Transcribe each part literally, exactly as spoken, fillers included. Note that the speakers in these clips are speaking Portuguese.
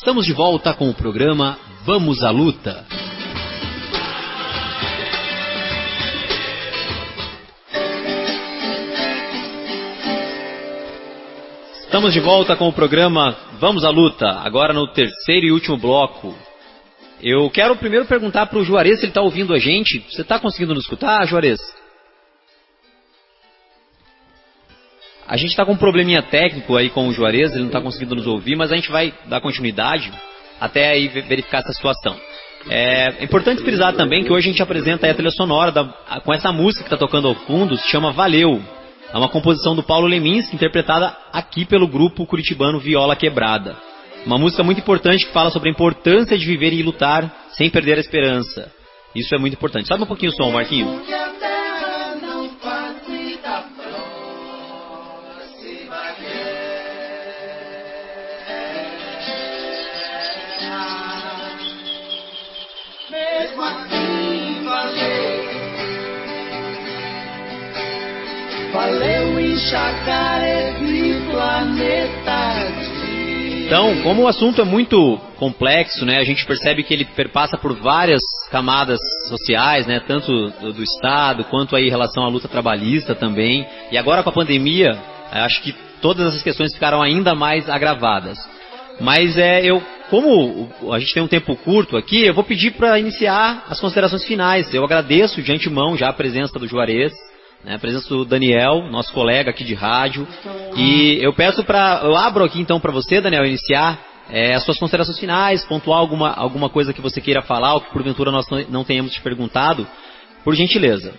Estamos de volta com o programa Vamos à Luta. Estamos de volta com o programa Vamos à Luta, agora no terceiro e último bloco. Eu quero primeiro perguntar para o Juarez se ele está ouvindo a gente. Você está conseguindo nos escutar, Juarez? A gente está com um probleminha técnico aí com o Juarez, ele não está conseguindo nos ouvir, mas a gente vai dar continuidade até aí verificar essa situação. É importante frisar também que hoje a gente apresenta aí a trilha sonora da, com essa música que está tocando ao fundo, se chama Valeu. É uma composição do Paulo Leminski, interpretada aqui pelo grupo curitibano Viola Quebrada. Uma música muito importante que fala sobre a importância de viver e lutar sem perder a esperança. Isso é muito importante. Sobe um pouquinho o som, Marquinho. Valeu em Jacaré do planeta. Então, como o assunto é muito complexo, né, a gente percebe que ele perpassa por várias camadas sociais, né, tanto do, do Estado quanto aí em relação à luta trabalhista também. E agora com a pandemia, acho que todas essas questões ficaram ainda mais agravadas. Mas é, eu, como a gente tem um tempo curto aqui, eu vou pedir para iniciar as considerações finais. Eu agradeço de antemão já a presença do Juarez, né, a presença do Daniel, nosso colega aqui de rádio, e eu peço para, eu abro aqui então para você, Daniel, iniciar é, as suas considerações finais, pontuar alguma, alguma coisa que você queira falar, ou que porventura nós não tenhamos te perguntado, por gentileza.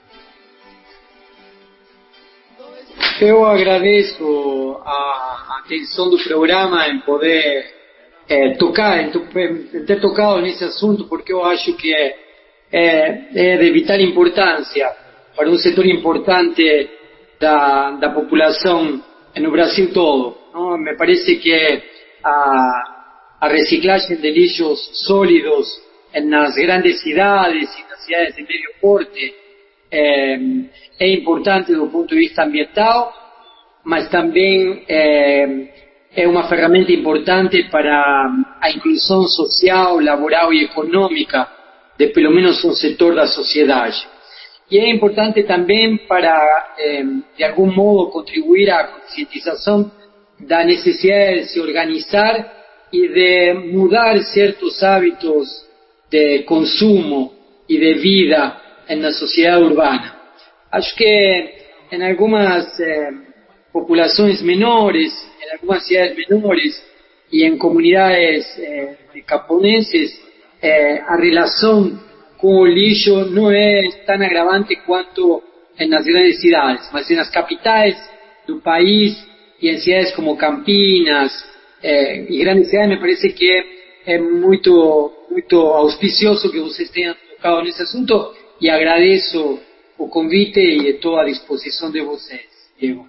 Eu agradeço a atenção do programa em poder é, tocar, em, em ter tocado nesse assunto, porque eu acho que é, é, é de vital importância para um setor importante da, da população no Brasil todo, não? Me parece que a, a reciclagem de lixos sólidos nas grandes cidades e nas cidades de médio porte é, é importante do ponto de vista ambiental, mas também é, é uma ferramenta importante para a inclusão social, laboral e econômica de pelo menos um setor da sociedade. E é importante também para, eh, de algum modo, contribuir à conscientização da necessidade de se organizar e de mudar certos hábitos de consumo e de vida na sociedade urbana. Acho que em algumas eh, populações menores, em algumas cidades menores e em comunidades eh, de camponeses, eh, a relação com o lixo não é tão agravante quanto nas grandes cidades, mas nas capitais do país e em cidades como Campinas eh, e grandes cidades, me parece que é muito, muito auspicioso que vocês tenham tocado nesse assunto, e agradeço o convite e estou à disposição de vocês, Diego.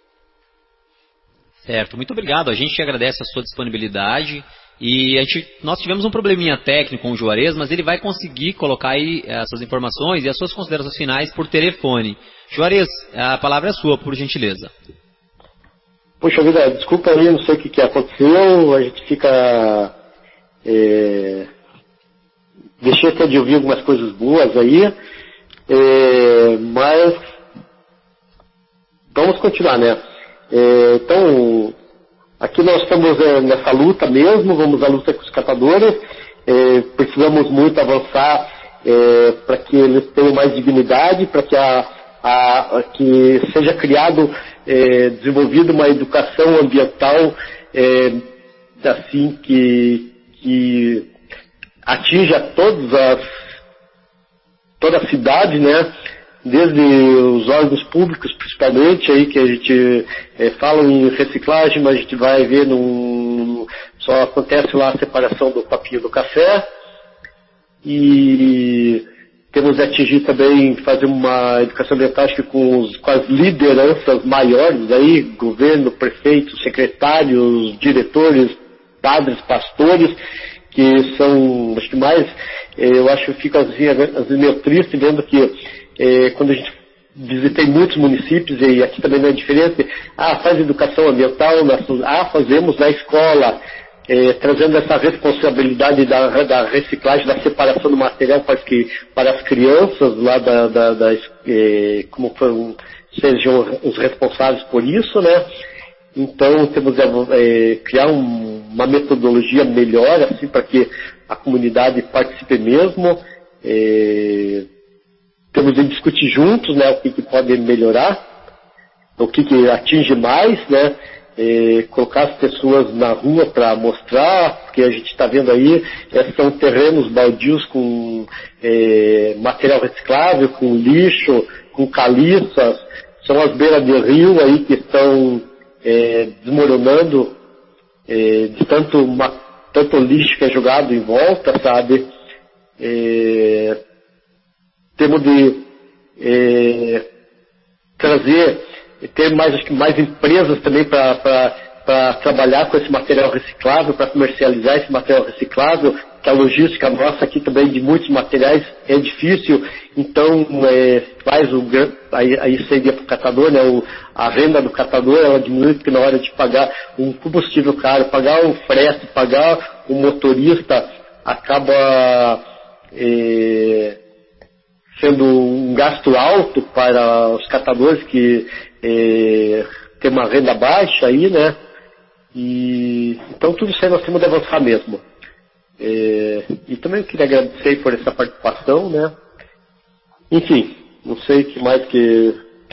Certo, muito obrigado. A gente agradece a sua disponibilidade. E a gente, nós tivemos um probleminha técnico com o Juarez, mas ele vai conseguir colocar aí as suas informações e as suas considerações finais por telefone. Juarez, a palavra é sua, por gentileza. Poxa vida, desculpa aí, não sei o que, que aconteceu, a gente fica... É, deixei até de ouvir algumas coisas boas aí, é, mas vamos continuar, né? É, então... Aqui nós estamos é, nessa luta mesmo, vamos à luta com os catadores, é, precisamos muito avançar é, para que eles tenham mais dignidade, para que, a, a, a, que seja criado, é, desenvolvida uma educação ambiental é, assim que, que atinja todas as, toda a cidade, né? Desde os órgãos públicos, principalmente, aí que a gente é, fala em reciclagem, mas a gente vai ver, num, só acontece lá a separação do papinho do café. E temos de atingir também, fazer uma educação ambiental, acho que com, os, com as lideranças maiores, aí, governo, prefeitos, secretários, diretores, padres, pastores, que são, acho que mais, eu acho que fico assim, às vezes meio triste vendo que É, quando a gente visitei muitos municípios, e aqui também não é diferente, ah, faz educação ambiental, nós, ah, fazemos na escola, é, trazendo essa responsabilidade da, da reciclagem, da separação do material para, que, para as crianças lá da, da, da é, como foram, sejam os responsáveis por isso, né? Então temos é, criar um, uma metodologia melhor assim para que a comunidade participe mesmo. É, temos de discutir juntos, né, o que, que pode melhorar, o que, que atinge mais, né? É, colocar as pessoas na rua para mostrar, porque a gente está vendo aí, é, são terrenos baldios com é, material reciclável, com lixo, com caliças, são as beiras de rio aí que estão é, desmoronando é, de tanto, uma, tanto lixo que é jogado em volta, sabe? É, temos de é, trazer ter mais, acho que mais empresas também para trabalhar com esse material reciclável, para comercializar esse material reciclável, que a logística nossa aqui também de muitos materiais é difícil, então é, faz o aí, aí seria para o catador, né, o, a renda do catador ela diminui, porque na hora de pagar um combustível caro, pagar o frete, pagar o motorista, acaba é, sendo um gasto alto para os catadores que é, tem uma renda baixa aí, né? E, então tudo isso aí nós temos de avançar mesmo. É, e também eu queria agradecer por essa participação, né? Enfim, não sei o que mais que,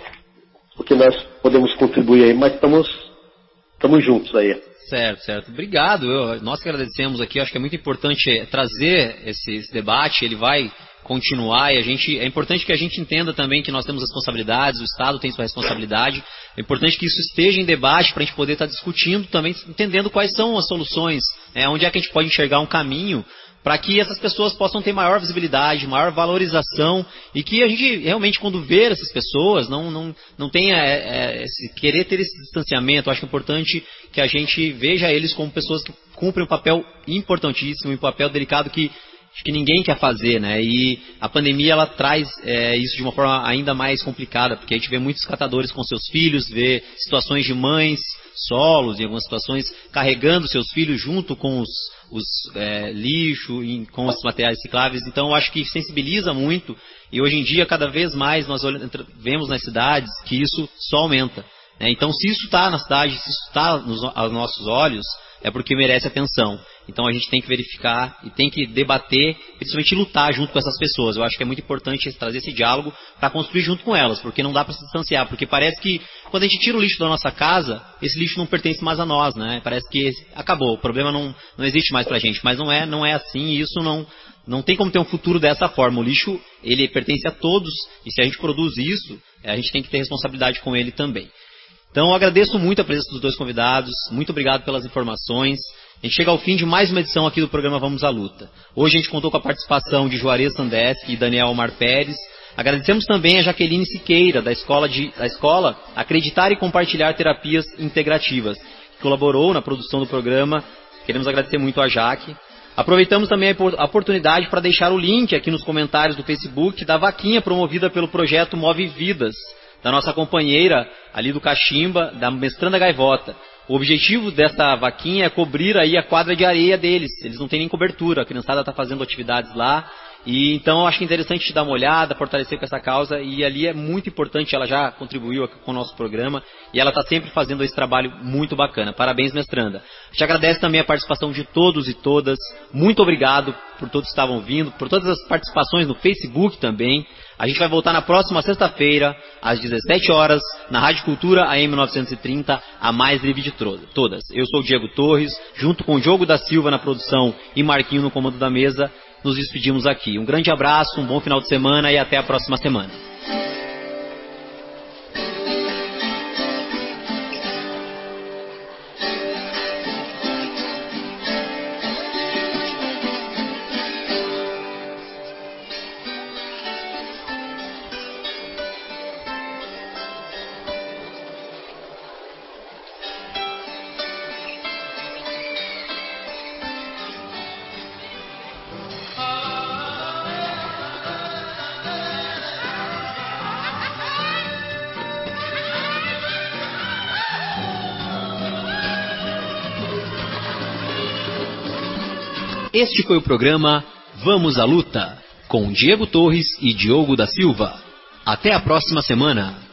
o que nós podemos contribuir aí, mas estamos, estamos juntos aí. Certo, certo. Obrigado. Eu, nós que agradecemos aqui. Acho que é muito importante trazer esse, esse debate. Ele vai continuar e a gente, é importante que a gente entenda também que nós temos responsabilidades, o Estado tem sua responsabilidade. É importante que isso esteja em debate para a gente poder estar discutindo também, entendendo quais são as soluções, né, onde é que a gente pode enxergar um caminho para que essas pessoas possam ter maior visibilidade, maior valorização e que a gente realmente, quando ver essas pessoas, não, não, não tenha é, é, esse, querer ter esse distanciamento. Eu acho importante que a gente veja eles como pessoas que cumprem um papel importantíssimo, um papel delicado que acho que ninguém quer fazer, né? E a pandemia ela traz é, isso de uma forma ainda mais complicada, porque a gente vê muitos catadores com seus filhos, vê situações de mães solos, em algumas situações, carregando seus filhos junto com os, os é, lixo, em, com os materiais recicláveis. Então, eu acho que sensibiliza muito e hoje em dia, cada vez mais, nós vemos nas cidades que isso só aumenta. Né? Então, se isso está na cidade, se isso está aos nossos olhos, é porque merece atenção. Então a gente tem que verificar e tem que debater, principalmente lutar junto com essas pessoas. Eu acho que é muito importante trazer esse diálogo para construir junto com elas, porque não dá para se distanciar, porque parece que quando a gente tira o lixo da nossa casa, esse lixo não pertence mais a nós, né? Parece que acabou, o problema não, não existe mais pra gente, mas não é, não é assim, e isso não, não tem como ter um futuro dessa forma. O lixo, ele pertence a todos, e se a gente produz isso, a gente tem que ter responsabilidade com ele também. Então eu agradeço muito a presença dos dois convidados, muito obrigado pelas informações. A gente chega ao fim de mais uma edição aqui do programa Vamos à Luta. Hoje a gente contou com a participação de Juarez Sandeski e Daniel Omar Pérez. Agradecemos também a Jaqueline Siqueira, da escola, de, da escola Acreditar e Compartilhar Terapias Integrativas, que colaborou na produção do programa. Queremos agradecer muito a Jaque. Aproveitamos também a oportunidade para deixar o link aqui nos comentários do Facebook da vaquinha promovida pelo projeto Move Vidas, da nossa companheira ali do Cachimba, da Mestranda Gaivota. O objetivo dessa vaquinha é cobrir aí a quadra de areia deles. Eles não têm nem cobertura, a criançada está fazendo atividades lá. E então eu acho que é interessante dar uma olhada, fortalecer com essa causa. E ali é muito importante, ela já contribuiu aqui com o nosso programa. E ela está sempre fazendo esse trabalho muito bacana. Parabéns, Mestranda. A gente agradece também a participação de todos e todas. Muito obrigado por todos que estavam vindo, por todas as participações no Facebook também. A gente vai voltar na próxima sexta-feira, às dezessete horas, na Rádio Cultura A M novecentos e trinta, a mais livre de todas. Eu sou o Diego Torres, junto com o Diogo da Silva na produção e Marquinho no comando da mesa, nos despedimos aqui. Um grande abraço, um bom final de semana e até a próxima semana. Este foi o programa Vamos à Luta, com Diego Torres e Diogo da Silva. Até a próxima semana.